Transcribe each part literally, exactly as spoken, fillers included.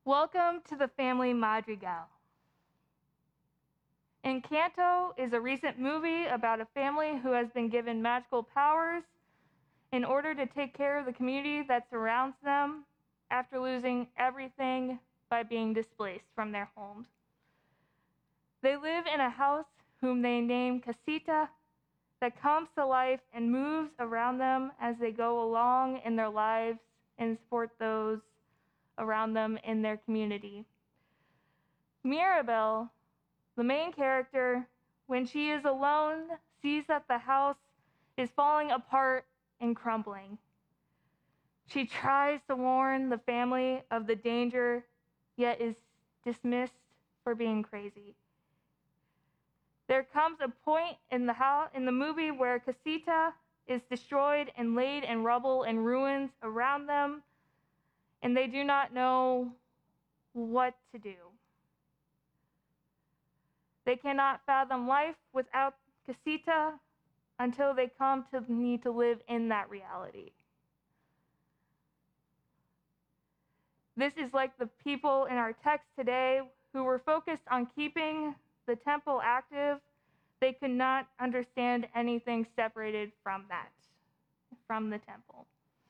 Welcome to the family Madrigal. Encanto is a recent movie about a family who has been given magical powers in order to take care of the community that surrounds them after losing everything by being displaced from their homes. They live in a house whom they name Casita that comes to life and moves around them as they go along in their lives and support those around them in their community. Mirabel, the main character, when she is alone, sees that the house is falling apart and crumbling. She tries to warn the family of the danger, yet is dismissed for being crazy. There comes a point in the house, in the movie where Casita is destroyed and laid in rubble and ruins around them, and they do not know what to do. They cannot fathom life without Casita until they come to need to live in that reality. This is like the people in our text today who were focused on keeping the temple active. They could not understand anything separated from that, from the temple.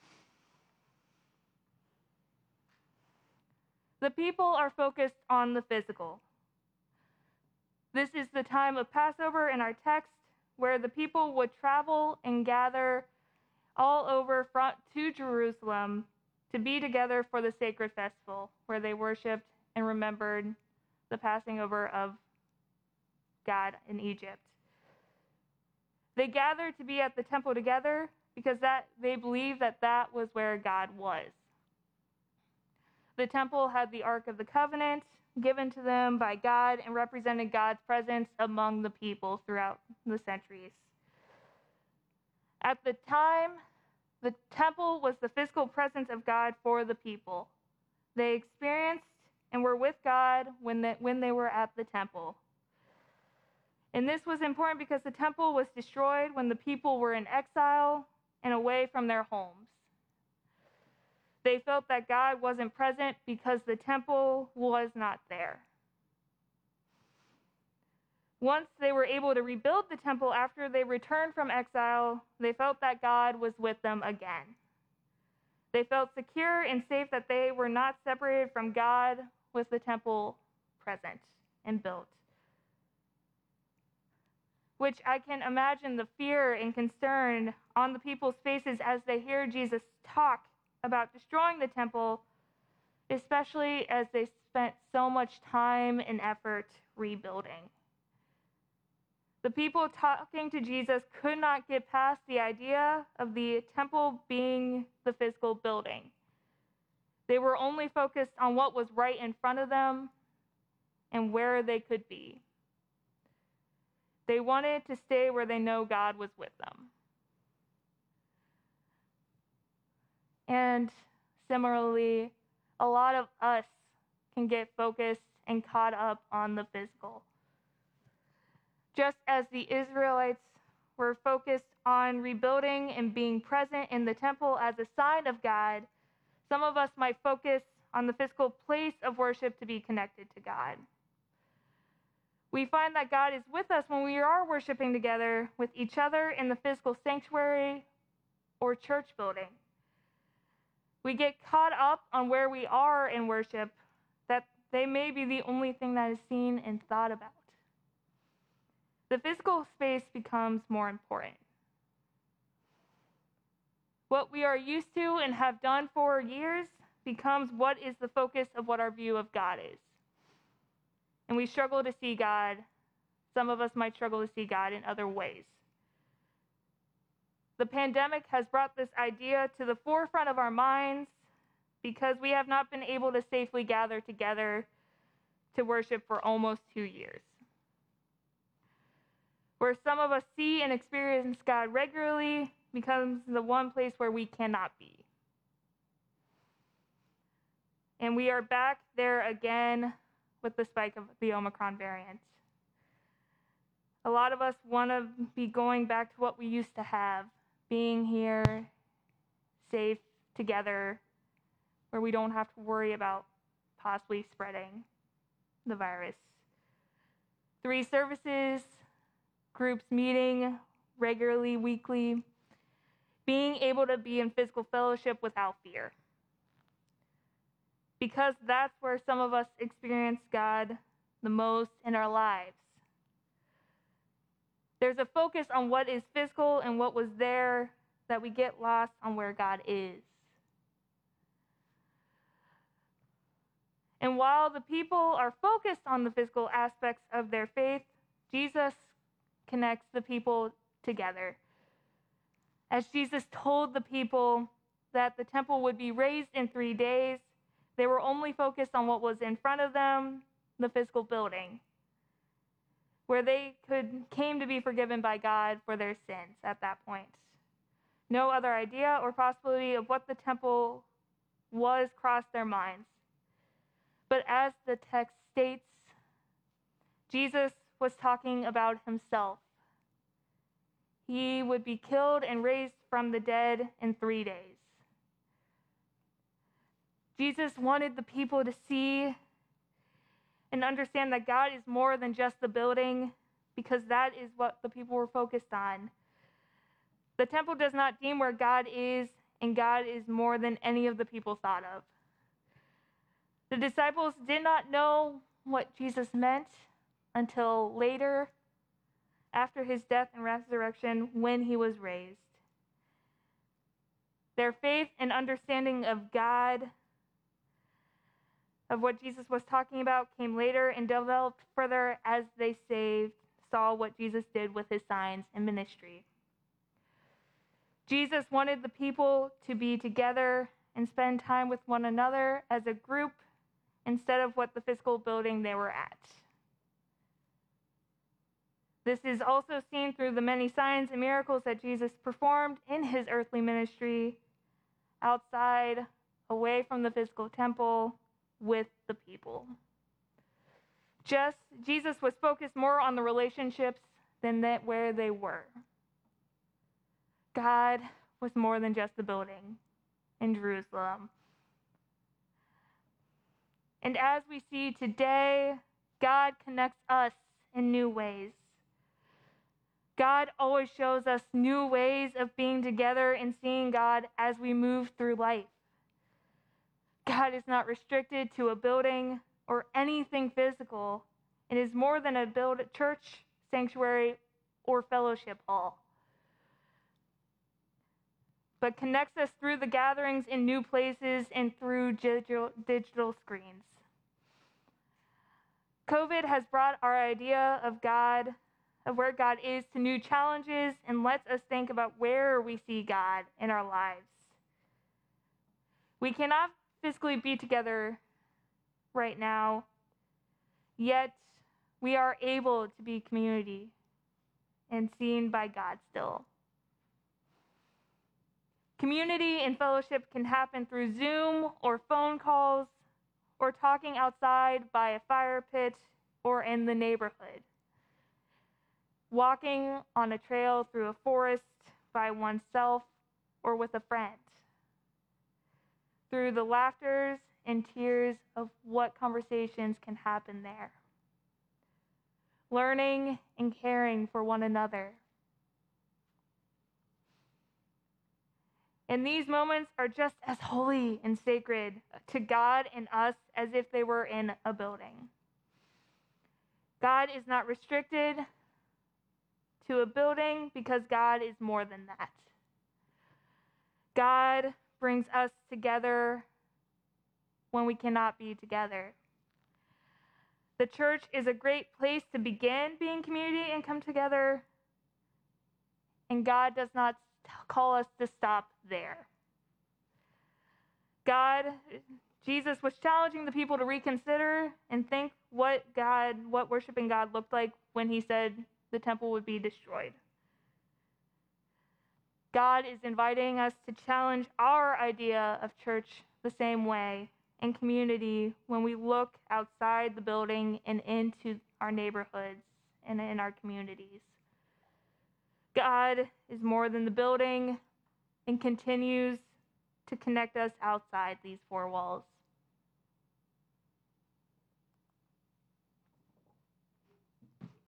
The people are focused on the physical. This is the time of Passover in our text, where the people would travel and gather all over front to Jerusalem to be together for the sacred festival, where they worshiped and remembered the passing over of God in Egypt. They gathered to be at the temple together because that they believed that that was where God was. The temple had the Ark of the Covenant given to them by God and represented God's presence among the people throughout the centuries. At the time, the temple was the physical presence of God for the people. They experienced and were with God when they, when they were at the temple. And this was important because the temple was destroyed when the people were in exile and away from their homes. They felt that God wasn't present because the temple was not there. Once they were able to rebuild the temple after they returned from exile, they felt that God was with them again. They felt secure and safe that they were not separated from God with the temple present and built. Which I can imagine the fear and concern on the people's faces as they hear Jesus talk about destroying the temple, especially as they spent so much time and effort rebuilding. The people talking to Jesus could not get past the idea of the temple being the physical building. They were only focused on what was right in front of them and where they could be. They wanted to stay where they know God was with them. And similarly, a lot of us can get focused and caught up on the physical. Just as the Israelites were focused on rebuilding and being present in the temple as a sign of God, some of us might focus on the physical place of worship to be connected to God. We find that God is with us when we are worshiping together with each other in the physical sanctuary or church building. We get caught up on where we are in worship, that they may be the only thing that is seen and thought about. The physical space becomes more important. What we are used to and have done for years becomes what is the focus of what our view of God is. And we struggle to see God. Some of us might struggle to see God in other ways. The pandemic has brought this idea to the forefront of our minds because we have not been able to safely gather together to worship for almost two years. Where some of us see and experience God regularly becomes the one place where we cannot be. And we are back there again with the spike of the Omicron variant. A lot of us want to be going back to what we used to have, being here, safe, together, where we don't have to worry about possibly spreading the virus. Three services, groups meeting regularly, weekly, being able to be in physical fellowship without fear. Because that's where some of us experience God the most in our lives. There's a focus on what is physical and what was there that we get lost on where God is. And while the people are focused on the physical aspects of their faith, Jesus connects the people together. As Jesus told the people that the temple would be raised in three days, they were only focused on what was in front of them, the physical building, where they could came to be forgiven by God for their sins at that point. No other idea or possibility of what the temple was crossed their minds. But as the text states, Jesus was talking about himself. He would be killed and raised from the dead in three days. Jesus wanted the people to see and understand that God is more than just the building, because that is what the people were focused on. The temple does not deem where God is, and God is more than any of the people thought of. The disciples did not know what Jesus meant until later, after his death and resurrection, when he was raised. Their faith and understanding of God, of what Jesus was talking about, came later and developed further as they saved, saw what Jesus did with his signs and ministry. Jesus wanted the people to be together and spend time with one another as a group instead of what the physical building they were at. This is also seen through the many signs and miracles that Jesus performed in his earthly ministry, outside, away from the physical temple, with the people. Just Jesus was focused more on the relationships than that where they were. God was more than just the building in Jerusalem. And as we see today, God connects us in new ways. God always shows us new ways of being together and seeing God as we move through life. God is not restricted to a building or anything physical. It is more than a build, church, sanctuary, or fellowship hall, but connects us through the gatherings in new places and through digital, digital screens. COVID has brought our idea of God, of where God is, to new challenges and lets us think about where we see God in our lives. We cannot physically be together right now, yet we are able to be community and seen by God still. Community and fellowship can happen through Zoom or phone calls or talking outside by a fire pit or in the neighborhood. Walking on a trail through a forest by oneself or with a friend. Through the laughters and tears of what conversations can happen there. Learning and caring for one another. And these moments are just as holy and sacred to God and us as if they were in a building. God is not restricted to a building because God is more than that. God brings us together when we cannot be together. The church is a great place to begin being community and come together, and God does not call us to stop there. God, Jesus was challenging the people to reconsider and think what God, what worshiping God looked like when he said the temple would be destroyed. God is inviting us to challenge our idea of church the same way and community when we look outside the building and into our neighborhoods and in our communities. God is more than the building and continues to connect us outside these four walls.